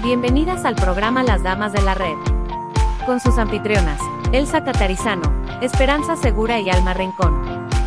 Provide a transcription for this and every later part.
Bienvenidas al programa Las Damas de la Red. Con sus anfitrionas, Elsa Catarizano, Esperanza Segura y Alma Rincón.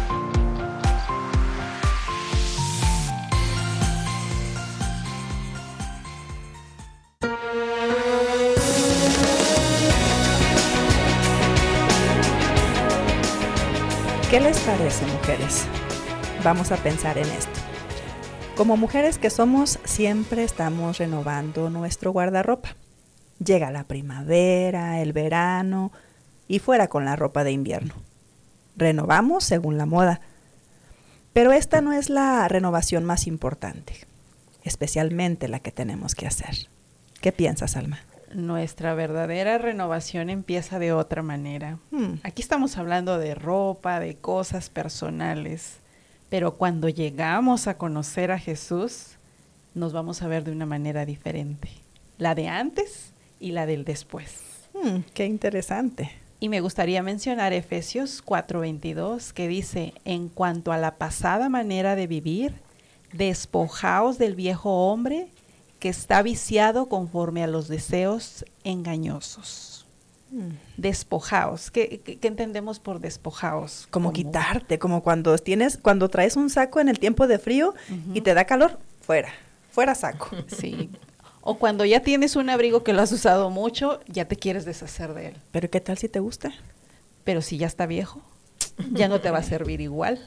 ¿Qué les parece, mujeres? Vamos a pensar en esto. Como mujeres que somos, siempre estamos renovando nuestro guardarropa. Llega la primavera, el verano y fuera con la ropa de invierno. Renovamos según la moda. Pero esta no es la renovación más importante, especialmente la que tenemos que hacer. ¿Qué piensas, Alma? Nuestra verdadera renovación empieza de otra manera. Aquí estamos hablando de ropa, de cosas personales, pero cuando llegamos a conocer a Jesús, nos vamos a ver de una manera diferente. La de antes y la del después. Qué interesante. Y me gustaría mencionar Efesios 4:22, que dice, en cuanto a la pasada manera de vivir, despojaos del viejo hombre que está viciado conforme a los deseos engañosos. Despojaos. ¿Qué entendemos por despojaos? Como quitarte, como cuando traes un saco en el tiempo de frío y te da calor, fuera saco. Sí. O cuando ya tienes un abrigo que lo has usado mucho, ya te quieres deshacer de él. Pero ¿qué tal si te gusta? Pero si ya está viejo, ya no te va a servir igual.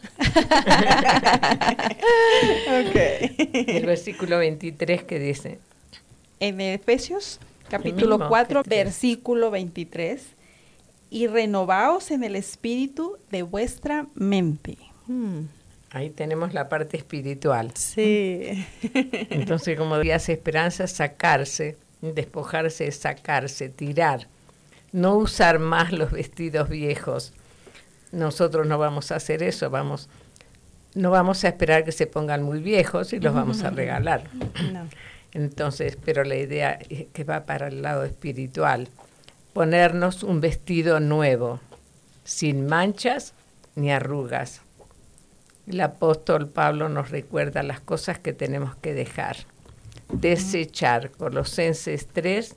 Okay. El versículo 23 que dice. En Efesios capítulo 4, versículo 23. Y renovaos en el espíritu de vuestra mente. Ahí tenemos la parte espiritual. Sí. Entonces, como hace Esperanza, sacarse, despojarse, sacarse, tirar. No usar más los vestidos viejos. Nosotros no vamos a hacer eso, no vamos a esperar que se pongan muy viejos y los vamos a regalar. No. Entonces, pero la idea es que va para el lado espiritual. Ponernos un vestido nuevo, sin manchas ni arrugas. El apóstol Pablo nos recuerda las cosas que tenemos que dejar. Desechar, Colosenses 3,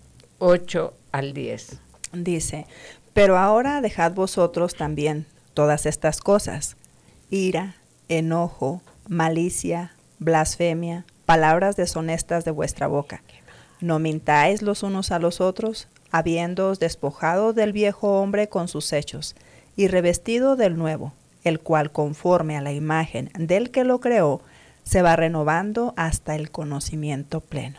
8 al 10. Dice, pero ahora dejad vosotros también todas estas cosas, ira, enojo, malicia, blasfemia, palabras deshonestas de vuestra boca. No mintáis los unos a los otros, habiéndoos despojado del viejo hombre con sus hechos, y revestido del nuevo, el cual conforme a la imagen del que lo creó, se va renovando hasta el conocimiento pleno.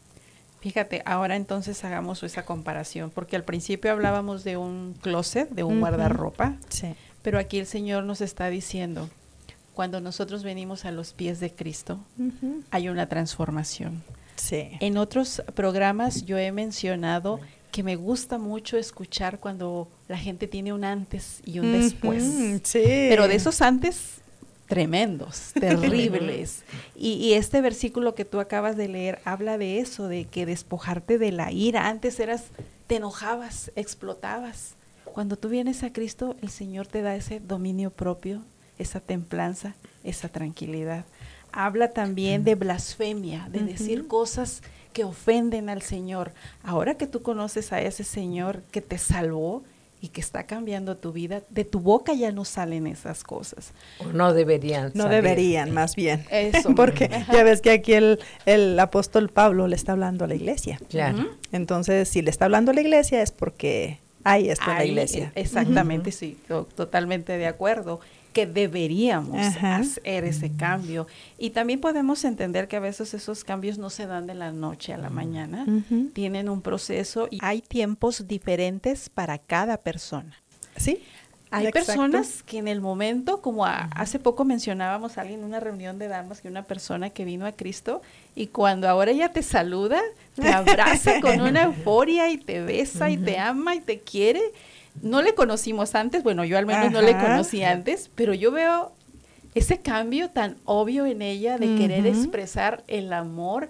Fíjate, ahora entonces hagamos esa comparación, porque al principio hablábamos de un closet, de un guardarropa, sí. Pero aquí el Señor nos está diciendo, cuando nosotros venimos a los pies de Cristo, hay una transformación. Sí. En otros programas yo he mencionado que me gusta mucho escuchar cuando la gente tiene un antes y un después. Sí. Pero de esos antes tremendos, terribles. Y este versículo que tú acabas de leer habla de eso, de que despojarte de la ira. Antes te enojabas, explotabas. Cuando tú vienes a Cristo, el Señor te da ese dominio propio, esa templanza, esa tranquilidad. Habla también de blasfemia, de decir cosas que ofenden al Señor. Ahora que tú conoces a ese Señor que te salvó y que está cambiando tu vida, de tu boca ya no salen esas cosas. O no deberían salir. No deberían, más bien. Eso. Porque ya ves que aquí el apóstol Pablo le está hablando a la iglesia. Claro. Entonces, si le está hablando a la iglesia es porque ahí está la iglesia. Exactamente, sí, totalmente de acuerdo, que deberíamos hacer ese cambio. Y también podemos entender que a veces esos cambios no se dan de la noche a la mañana, tienen un proceso y hay tiempos diferentes para cada persona. Sí. Hay Exacto. personas que en el momento, como hace poco mencionábamos a alguien en una reunión de damas, que una persona que vino a Cristo y cuando ahora ella te saluda, te abraza con una euforia y te besa y te ama y te quiere. No le conocimos antes, bueno, yo al menos no le conocí antes, pero yo veo ese cambio tan obvio en ella de querer expresar el amor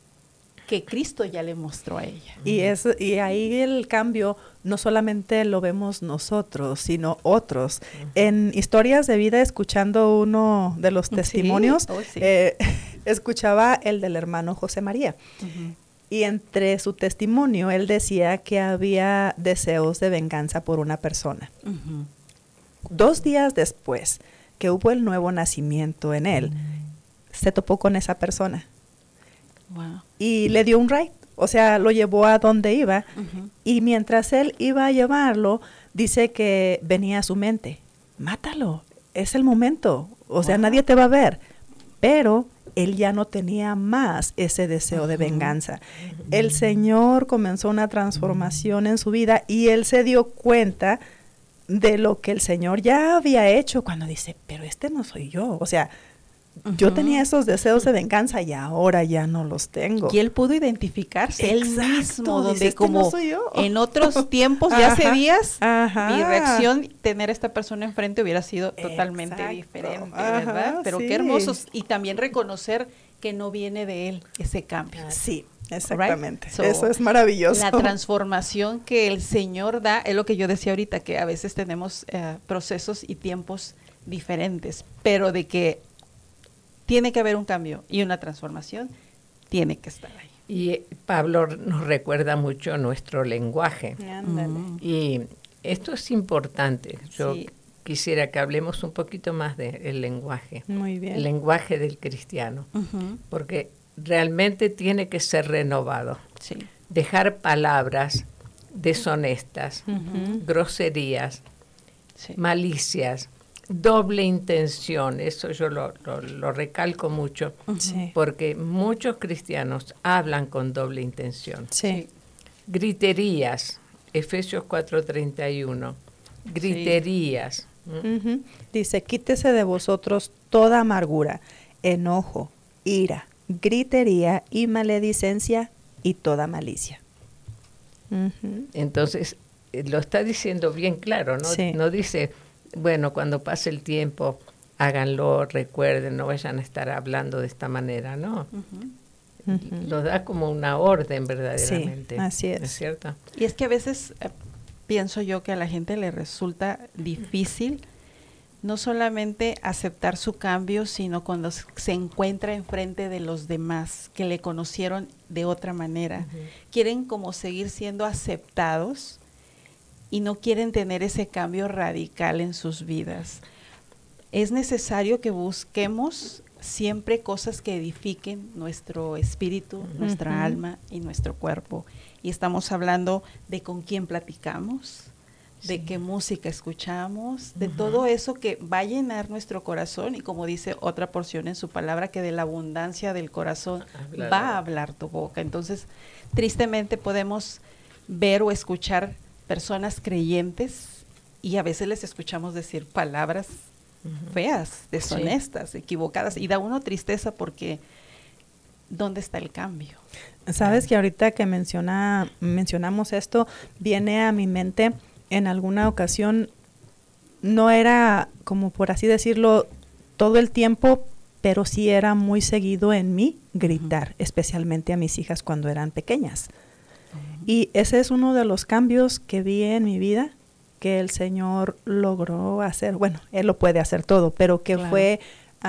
que Cristo ya le mostró a ella. Y ahí el cambio no solamente lo vemos nosotros, sino otros. En Historias de Vida, escuchando uno de los testimonios, ¿Sí? escuchaba el del hermano José María. Y entre su testimonio, él decía que había deseos de venganza por una persona. 2 días después que hubo el nuevo nacimiento en él, se topó con esa persona. Wow. Y le dio un ride, o sea, lo llevó a donde iba. Y mientras él iba a llevarlo, dice que venía a su mente, mátalo, es el momento, o sea, nadie te va a ver. Pero él ya no tenía más ese deseo de venganza. El Señor comenzó una transformación en su vida y él se dio cuenta de lo que el Señor ya había hecho cuando dice, pero este no soy yo, o sea, yo tenía esos deseos de venganza y ahora ya no los tengo. Y él pudo identificarse él mismo, donde dice, como no soy yo. En otros tiempos y hace días, Ajá. mi reacción, tener a esta persona enfrente hubiera sido totalmente Exacto. diferente, Ajá, ¿verdad? Pero sí. qué hermosos. Y también reconocer que no viene de él ese cambio. Sí, exactamente. Right? So, eso es maravilloso. La transformación que el Señor da, es lo que yo decía ahorita, que a veces tenemos procesos y tiempos diferentes, pero de que tiene que haber un cambio y una transformación, tiene que estar ahí. Y Pablo nos recuerda mucho nuestro lenguaje. Ándale. Y esto es importante. Yo Sí. quisiera que hablemos un poquito más del lenguaje. Muy bien. El lenguaje del cristiano. Porque realmente tiene que ser renovado. Sí. Dejar palabras deshonestas, groserías, Sí. malicias, doble intención. Eso yo lo recalco mucho. Sí. Porque muchos cristianos hablan con doble intención. Sí. Griterías, Efesios 4:31, griterías. Ujú. Dice, quítese de vosotros toda amargura, enojo, ira, gritería y maledicencia y toda malicia. Ujú. Entonces, lo está diciendo bien claro, ¿no? Sí. No dice, bueno, cuando pase el tiempo, háganlo, recuerden, no vayan a estar hablando de esta manera, ¿no? Lo da como una orden verdaderamente. Sí, así es. ¿No es cierto? Y es que a veces pienso yo que a la gente le resulta difícil no solamente aceptar su cambio, sino cuando se encuentra enfrente de los demás que le conocieron de otra manera. Quieren como seguir siendo aceptados y no quieren tener ese cambio radical en sus vidas. Es necesario que busquemos siempre cosas que edifiquen nuestro espíritu, nuestra alma y nuestro cuerpo. Y estamos hablando de con quién platicamos, de qué música escuchamos, de todo eso que va a llenar nuestro corazón y como dice otra porción en su palabra, que de la abundancia del corazón va a hablar tu boca. Entonces, tristemente podemos ver o escuchar personas creyentes y a veces les escuchamos decir palabras feas, deshonestas, equivocadas, y da uno tristeza porque ¿dónde está el cambio? Sabes que ahorita que mencionamos esto, viene a mi mente en alguna ocasión, no era como por así decirlo todo el tiempo, pero sí era muy seguido en mí gritar, especialmente a mis hijas cuando eran pequeñas. Y ese es uno de los cambios que vi en mi vida, que el Señor logró hacer. Bueno, Él lo puede hacer todo, pero que fue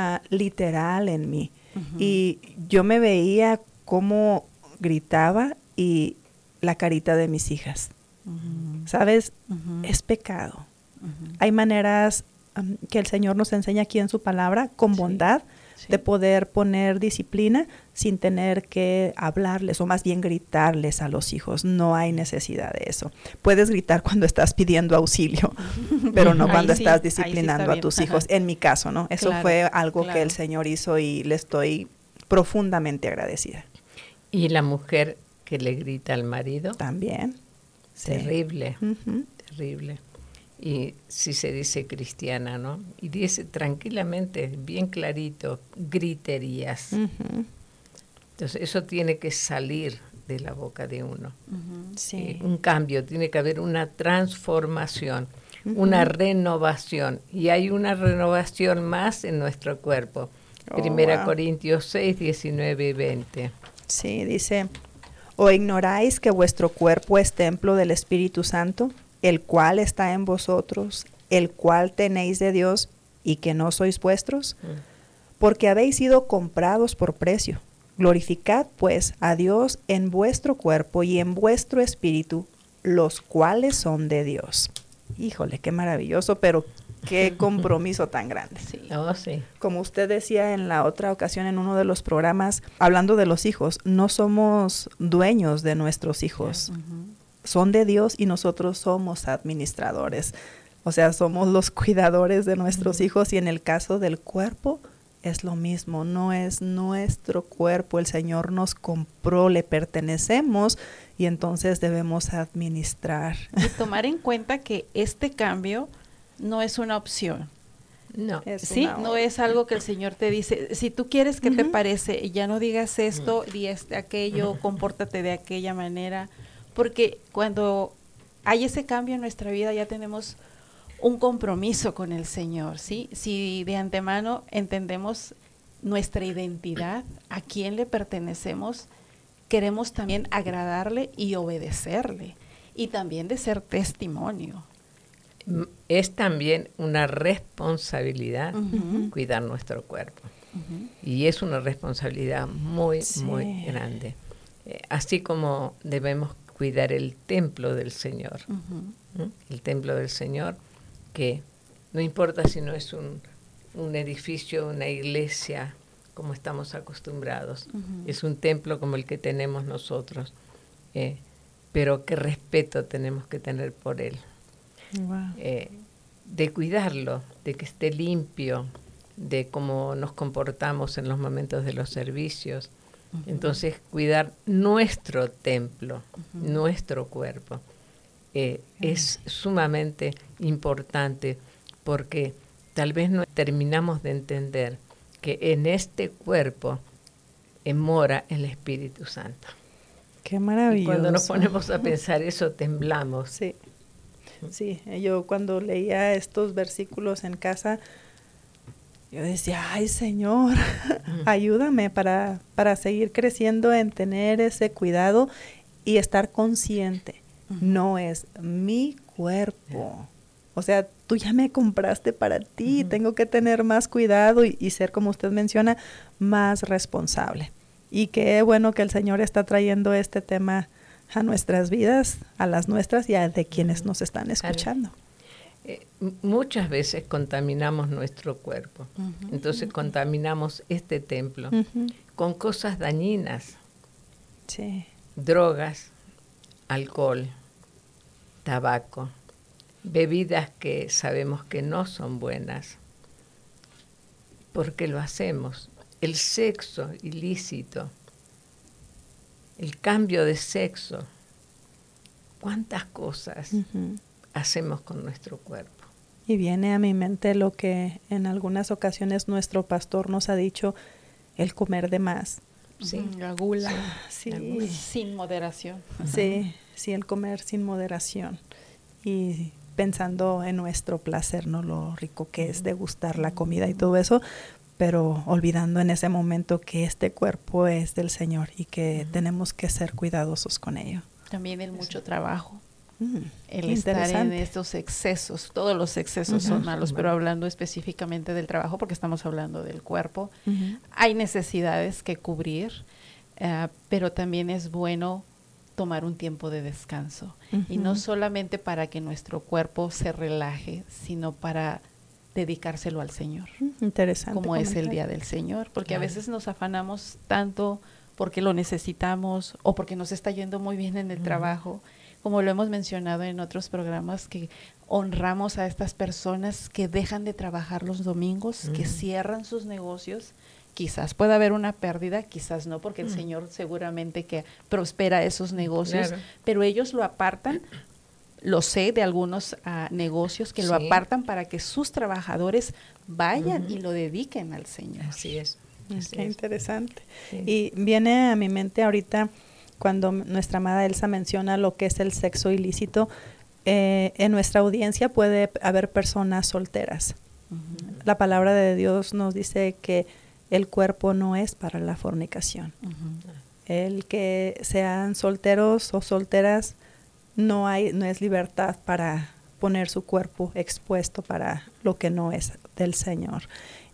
literal en mí. Y yo me veía cómo gritaba y la carita de mis hijas. ¿Sabes? Es pecado. Hay maneras que el Señor nos enseña aquí en su palabra, con bondad, de poder poner disciplina sin tener que hablarles o más bien gritarles a los hijos. No hay necesidad de eso. Puedes gritar cuando estás pidiendo auxilio, pero no cuando estás disciplinando a tus hijos. En mi caso, ¿no? Eso fue algo que el Señor hizo y le estoy profundamente agradecida. Y la mujer que le grita al marido. También. Terrible, terrible. Y si se dice cristiana, ¿no? Y dice tranquilamente, bien clarito, griterías. Entonces eso tiene que salir de la boca de uno. Un cambio, tiene que haber una transformación, una renovación. Y hay una renovación más en nuestro cuerpo. Primera Corintios 6, 19 y 20. Sí, dice, ¿o ignoráis que vuestro cuerpo es templo del Espíritu Santo, el cual está en vosotros, el cual tenéis de Dios, y que no sois vuestros? Porque habéis sido comprados por precio. Glorificad pues a Dios en vuestro cuerpo y en vuestro espíritu, los cuales son de Dios. Híjole, qué maravilloso, pero qué compromiso tan grande. Sí. Oh, sí. Como usted decía en la otra ocasión en uno de los programas, hablando de los hijos, no somos dueños de nuestros hijos. Son de Dios y nosotros somos administradores. O sea, somos los cuidadores de nuestros hijos, y en el caso del cuerpo es lo mismo. No es nuestro cuerpo, el Señor nos compró, le pertenecemos, y entonces debemos administrar. Y tomar en cuenta que este cambio no es una opción. No. Sí, no es algo que el Señor te dice, si tú quieres, ¿qué te parece? Ya no digas esto, di aquello, compórtate de aquella manera, porque cuando hay ese cambio en nuestra vida ya tenemos un compromiso con el Señor, ¿sí? Si de antemano entendemos nuestra identidad, a quién le pertenecemos, queremos también agradarle y obedecerle, y también de ser testimonio. Es también una responsabilidad cuidar nuestro cuerpo. Y es una responsabilidad muy, muy grande. Así como debemos cuidar el templo del Señor. El templo del Señor, que no importa si no es un edificio, una iglesia, como estamos acostumbrados. Es un templo como el que tenemos nosotros. Pero qué respeto tenemos que tener por él. Wow. De cuidarlo, de que esté limpio, de cómo nos comportamos en los momentos de los servicios. Entonces, cuidar nuestro templo, nuestro cuerpo, es sumamente importante, porque tal vez no terminamos de entender que en este cuerpo mora el Espíritu Santo. Qué maravilloso. Y cuando nos ponemos a pensar eso, temblamos. Sí. Sí, yo cuando leía estos versículos en casa, yo decía, ay Señor, ayúdame para seguir creciendo en tener ese cuidado y estar consciente. No es mi cuerpo. O sea, tú ya me compraste para ti, tengo que tener más cuidado y ser, como usted menciona, más responsable. Y qué bueno que el Señor está trayendo este tema a nuestras vidas, a las nuestras y a de quienes nos están escuchando. Muchas veces contaminamos nuestro cuerpo. Entonces contaminamos este templo con cosas dañinas. Sí. Drogas, alcohol, tabaco, bebidas que sabemos que no son buenas. ¿Por qué lo hacemos? El sexo ilícito, el cambio de sexo. ¿Cuántas cosas hacemos con nuestro cuerpo? Y viene a mi mente lo que en algunas ocasiones nuestro pastor nos ha dicho, el comer de más. Sí, la gula. Sí. La gula. Sin moderación. Sí, sí, el comer sin moderación. Y pensando en nuestro placer, ¿no? Lo rico que es degustar la comida y todo eso, pero olvidando en ese momento que este cuerpo es del Señor y que tenemos que ser cuidadosos con ello. También el mucho trabajo. El Interesante. estar en estos excesos, todos los excesos son malos, pero hablando específicamente del trabajo, porque estamos hablando del cuerpo, hay necesidades que cubrir, pero también es bueno tomar un tiempo de descanso, y no solamente para que nuestro cuerpo se relaje, sino para dedicárselo al Señor. Interesante. Como es el día del Señor, porque a veces nos afanamos tanto porque lo necesitamos o porque nos está yendo muy bien en el trabajo, como lo hemos mencionado en otros programas, que honramos a estas personas que dejan de trabajar los domingos, que cierran sus negocios. Quizás pueda haber una pérdida, quizás no, porque el Señor seguramente que prospera esos negocios, pero ellos lo apartan. Lo sé de algunos negocios que lo apartan para que sus trabajadores vayan y lo dediquen al Señor. Así es. Qué interesante. Sí. Y viene a mi mente ahorita cuando nuestra amada Elsa menciona lo que es el sexo ilícito. En nuestra audiencia puede haber personas solteras. La palabra de Dios nos dice que el cuerpo no es para la fornicación. El que sean solteros o solteras, no es libertad para poner su cuerpo expuesto para lo que no es del Señor.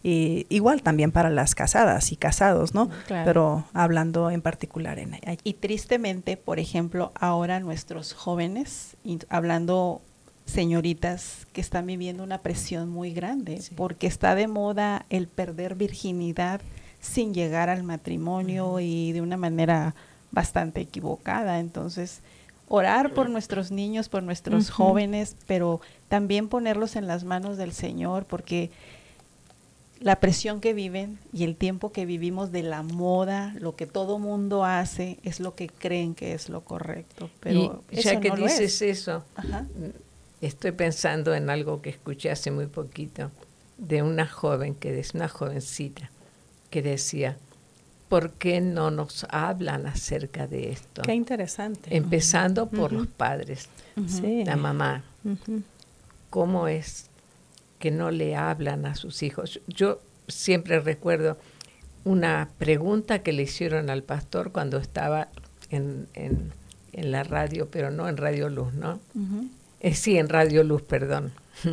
Y igual también para las casadas y casados, ¿no? Claro. Pero hablando en particular en Y tristemente, por ejemplo, ahora nuestros jóvenes, y hablando señoritas que están viviendo una presión muy grande, Sí. porque está de moda el perder virginidad sin llegar al matrimonio y de una manera bastante equivocada. Entonces, orar por nuestros niños, por nuestros jóvenes, pero también ponerlos en las manos del Señor, porque la presión que viven y el tiempo que vivimos de la moda, lo que todo mundo hace, es lo que creen que es lo correcto. Pero y ya eso que no lo dices es. eso, Ajá. estoy pensando en algo que escuché hace muy poquito de una joven, una jovencita, que decía, ¿por qué no nos hablan acerca de esto? Qué interesante. Empezando por los padres, Sí. la mamá. Ujú. ¿Cómo es que no le hablan a sus hijos? Yo siempre recuerdo una pregunta que le hicieron al pastor cuando estaba en la radio, pero no en Radio Luz, ¿no? Ujú. Sí, en Radio Luz, perdón.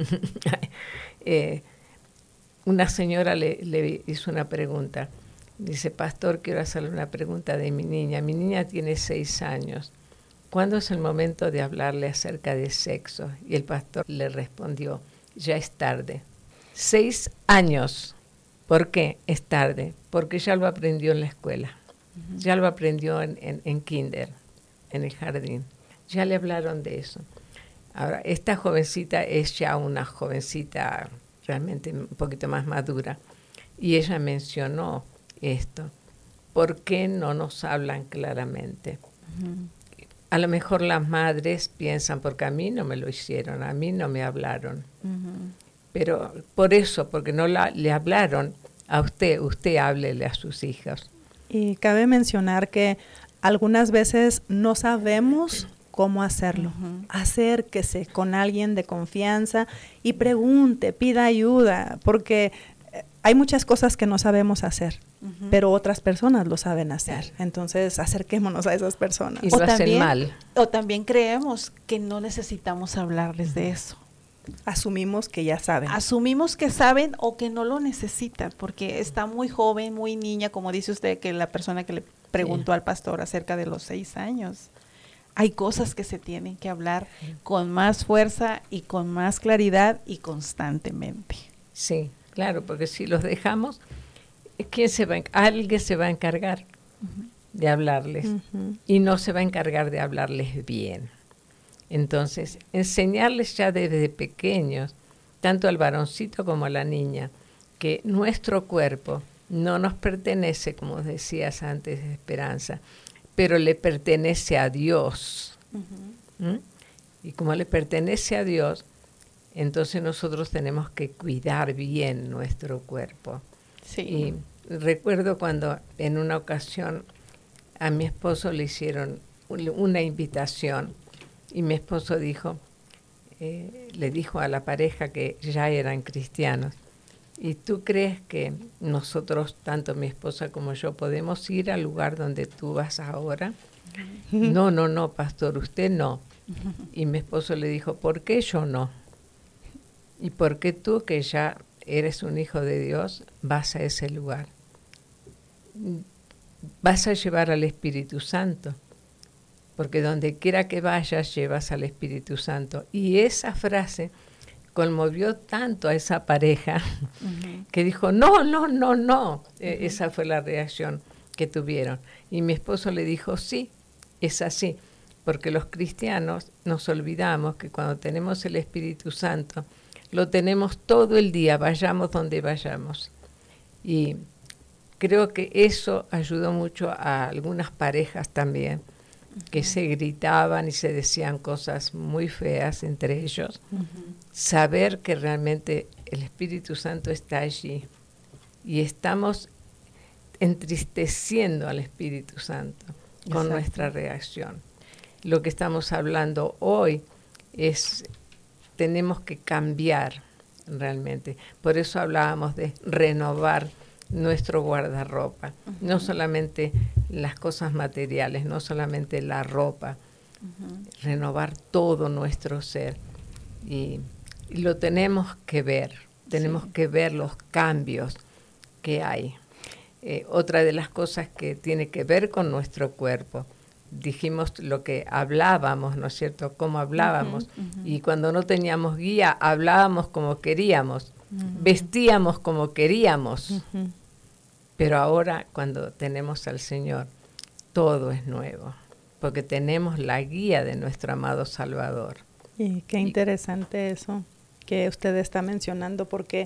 Una señora le hizo una pregunta. Dice, pastor, quiero hacerle una pregunta de mi niña. Mi niña tiene 6 años. ¿Cuándo es el momento de hablarle acerca de sexo? Y el pastor le respondió, ya es tarde. 6 años. ¿Por qué es tarde? Porque ya lo aprendió en la escuela. Ya lo aprendió en kinder, en el jardín. Ya le hablaron de eso. Ahora, esta jovencita es ya una jovencita realmente un poquito más madura. Y ella mencionó esto. ¿Por qué no nos hablan claramente? A lo mejor las madres piensan, porque a mí no me lo hicieron, a mí no me hablaron. Pero por eso, porque no le hablaron a usted háblele a sus hijos. Y cabe mencionar que algunas veces no sabemos cómo hacerlo. Acérquese con alguien de confianza y pregunte, pida ayuda, porque hay muchas cosas que no sabemos hacer, pero otras personas lo saben hacer. Entonces, acerquémonos a esas personas. Y lo hacen mal. O también creemos que no necesitamos hablarles de eso. Asumimos que ya saben. Asumimos que saben o que no lo necesitan, porque está muy joven, muy niña, como dice usted, que la persona que le preguntó al pastor acerca de los 6 años. Hay cosas que se tienen que hablar con más fuerza y con más claridad y constantemente. Sí, claro, porque si los dejamos, alguien se va a encargar de hablarles y no se va a encargar de hablarles bien. Entonces, enseñarles ya desde pequeños, tanto al varoncito como a la niña, que nuestro cuerpo no nos pertenece, como decías antes, Esperanza, pero le pertenece a Dios. Y como le pertenece a Dios, entonces nosotros tenemos que cuidar bien nuestro cuerpo. Sí. Y recuerdo cuando en una ocasión a mi esposo le hicieron una invitación y mi esposo le dijo a la pareja que ya eran cristianos, ¿y tú crees que nosotros, tanto mi esposa como yo, podemos ir al lugar donde tú vas ahora? No, pastor, usted no. Y mi esposo le dijo, ¿por qué yo no? ¿Y por qué tú, que ya eres un hijo de Dios, vas a ese lugar? Vas a llevar al Espíritu Santo, porque donde quiera que vayas, llevas al Espíritu Santo. Y esa frase conmovió tanto a esa pareja que dijo, no. Esa fue la reacción que tuvieron. Y mi esposo le dijo, sí, es así, porque los cristianos nos olvidamos que cuando tenemos el Espíritu Santo, lo tenemos todo el día, vayamos donde vayamos. Y creo que eso ayudó mucho a algunas parejas también, que se gritaban y se decían cosas muy feas entre ellos. Saber que realmente el Espíritu Santo está allí y estamos entristeciendo al Espíritu Santo con nuestra reacción. Lo que estamos hablando hoy es, tenemos que cambiar realmente. Por eso hablábamos de renovar nuestro guardarropa, no solamente las cosas materiales, no solamente la ropa, renovar todo nuestro ser. Y lo tenemos que ver, tenemos que ver los cambios que hay. Otra de las cosas que tiene que ver con nuestro cuerpo. Dijimos lo que hablábamos, ¿no es cierto? Cómo hablábamos. Y cuando no teníamos guía, hablábamos como queríamos, vestíamos como queríamos. Pero ahora, cuando tenemos al Señor, todo es nuevo, porque tenemos la guía de nuestro amado Salvador. Y qué interesante eso que usted está mencionando, porque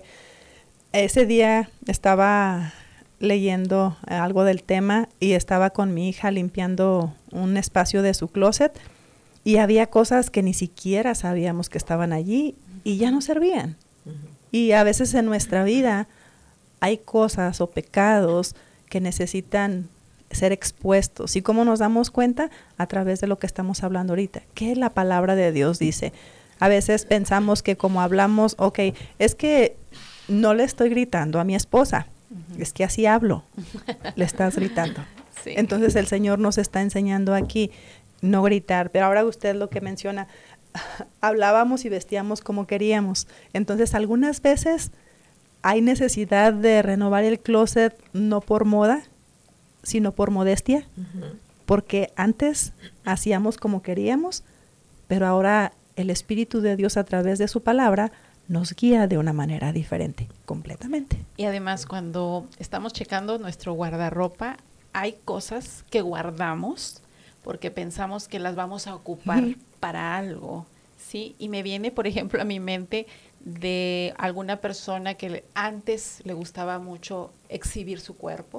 ese día estaba leyendo algo del tema y estaba con mi hija limpiando un espacio de su closet y había cosas que ni siquiera sabíamos que estaban allí y ya no servían. Y a veces en nuestra vida hay cosas o pecados que necesitan ser expuestos. ¿Y cómo nos damos cuenta? A través de lo que estamos hablando ahorita. ¿Qué la palabra de Dios dice? A veces pensamos que como hablamos, ok, es que no le estoy gritando a mi esposa. Es que así hablo, le estás gritando. Sí. Entonces el Señor nos está enseñando aquí no gritar, pero ahora usted lo que menciona, hablábamos y vestíamos como queríamos. Entonces algunas veces hay necesidad de renovar el closet no por moda, sino por modestia, porque antes hacíamos como queríamos, pero ahora el Espíritu de Dios a través de su palabra nos guía de una manera diferente, completamente. Y además cuando estamos checando nuestro guardarropa, hay cosas que guardamos porque pensamos que las vamos a ocupar para algo, ¿sí? Y me viene, por ejemplo, a mi mente de alguna persona que antes le gustaba mucho exhibir su cuerpo,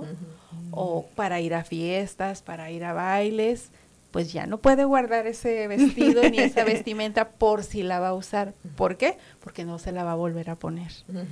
o para ir a fiestas, para ir a bailes, pues ya no puede guardar ese vestido ni esa vestimenta por si la va a usar. ¿Por qué? Porque no se la va a volver a poner.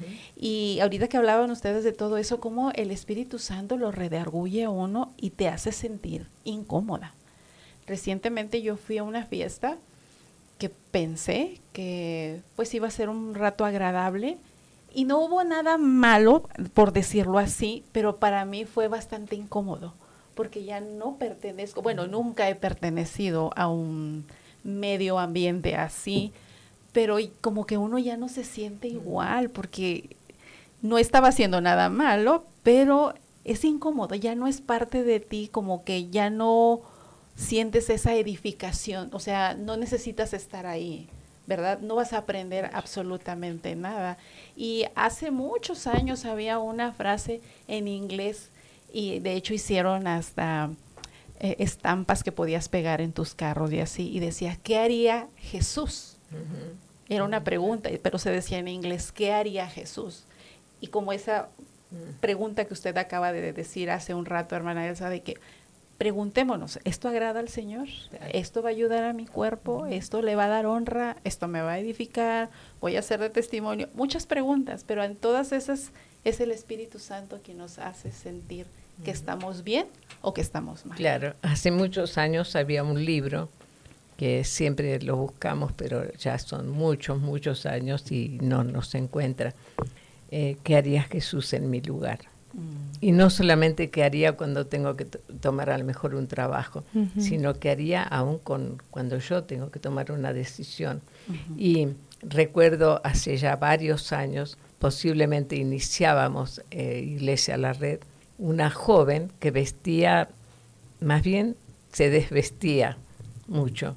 Y ahorita que hablaban ustedes de todo eso, cómo el Espíritu Santo lo redarguye a uno y te hace sentir incómoda. Recientemente yo fui a una fiesta que pensé que pues iba a ser un rato agradable y no hubo nada malo, por decirlo así, pero para mí fue bastante incómodo. Porque ya no pertenezco, bueno, nunca he pertenecido a un medio ambiente así, pero como que uno ya no se siente igual, porque no estaba haciendo nada malo, pero es incómodo, ya no es parte de ti, como que ya no sientes esa edificación, o sea, no necesitas estar ahí, ¿verdad? No vas a aprender absolutamente nada. Y hace muchos años había una frase en inglés, y de hecho hicieron hasta estampas que podías pegar en tus carros y así, y decía, ¿qué haría Jesús? Era una pregunta, pero se decía en inglés, ¿qué haría Jesús? Y como esa pregunta que usted acaba de decir hace un rato, hermana Elsa, de que preguntémonos, ¿esto agrada al Señor? ¿Esto va a ayudar a mi cuerpo? ¿Esto le va a dar honra? ¿Esto me va a edificar? ¿Voy a ser de testimonio? Muchas preguntas, pero en todas esas es el Espíritu Santo quien nos hace sentir que estamos bien o que estamos mal. Claro, hace muchos años había un libro que siempre lo buscamos, pero ya son muchos años y no nos encuentra. ¿Qué haría Jesús en mi lugar? Y no solamente qué haría cuando tengo que tomar a lo mejor un trabajo, sino qué haría aún cuando yo tengo que tomar una decisión. Y recuerdo hace ya varios años, posiblemente iniciábamos Iglesia La Red, una joven que vestía, más bien se desvestía mucho.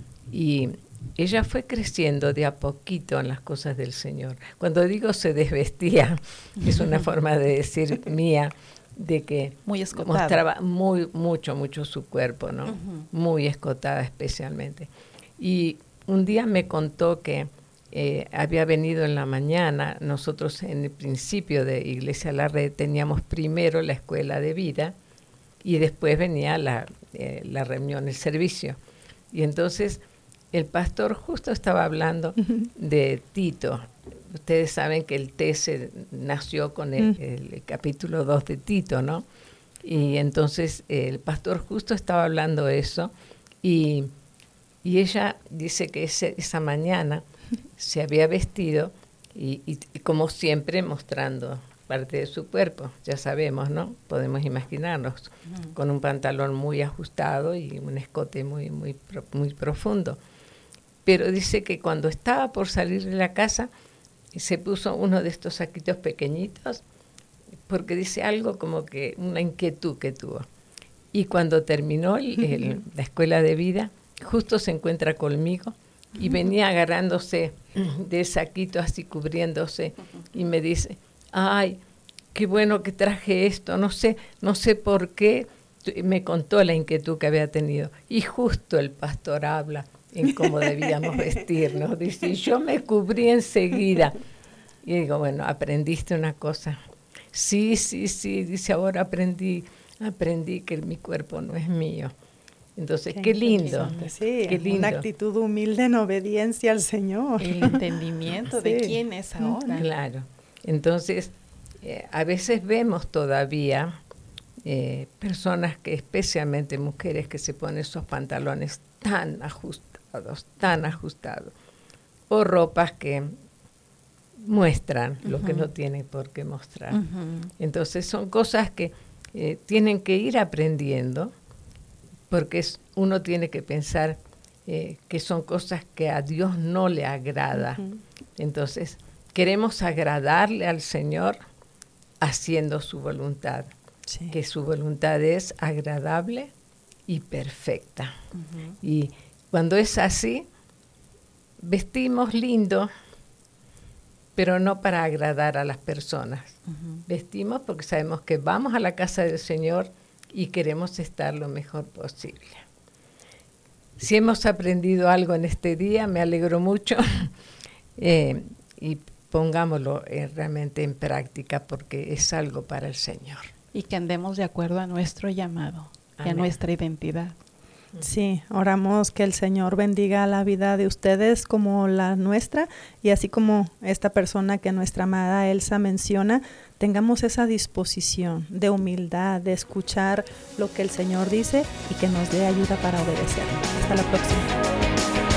Y ella fue creciendo de a poquito en las cosas del Señor. Cuando digo se desvestía, es una forma de decir mía, de que muy escotada, mostraba mucho su cuerpo, ¿no? Muy escotada especialmente. Y un día me contó que había venido en la mañana. Nosotros en el principio de Iglesia La Red teníamos primero la escuela de vida y después venía la reunión, el servicio. Y entonces el pastor justo estaba hablando de Tito. Ustedes saben que el TC nació con el capítulo 2 de Tito, ¿no? Y entonces el pastor justo estaba hablando de eso y ella dice que esa mañana se había vestido y como siempre mostrando parte de su cuerpo, ya sabemos, ¿no? Podemos imaginarnos, con un pantalón muy ajustado y un escote muy profundo. Pero dice que cuando estaba por salir de la casa, se puso uno de estos saquitos pequeñitos porque dice algo como que una inquietud que tuvo. Y cuando terminó la escuela de vida, justo se encuentra conmigo y venía agarrándose del saquito así cubriéndose y me dice, ay, qué bueno que traje esto, no sé por qué. Me contó la inquietud que había tenido y justo el pastor habla en cómo debíamos vestirnos. Dice, yo me cubrí enseguida. Y digo, bueno, ¿aprendiste una cosa? Sí, dice, ahora aprendí que mi cuerpo no es mío. Entonces, qué lindo. Sí, qué lindo. Una actitud humilde en obediencia al Señor. El entendimiento de quién es ahora. Claro. Entonces, a veces vemos todavía personas que, especialmente mujeres, que se ponen esos pantalones tan ajustados, o ropas que muestran lo que no tienen por qué mostrar. Entonces son cosas que tienen que ir aprendiendo, porque uno tiene que pensar que son cosas que a Dios no le agrada. Entonces queremos agradarle al Señor haciendo su voluntad, que su voluntad es agradable y perfecta. Y cuando es así, vestimos lindo, pero no para agradar a las personas. Vestimos porque sabemos que vamos a la casa del Señor y queremos estar lo mejor posible. Si hemos aprendido algo en este día, me alegro mucho y pongámoslo realmente en práctica porque es algo para el Señor. Y que andemos de acuerdo a nuestro llamado y a nuestra identidad. Sí, oramos que el Señor bendiga la vida de ustedes como la nuestra y así como esta persona que nuestra amada Elsa menciona, tengamos esa disposición de humildad, de escuchar lo que el Señor dice y que nos dé ayuda para obedecer. Hasta la próxima.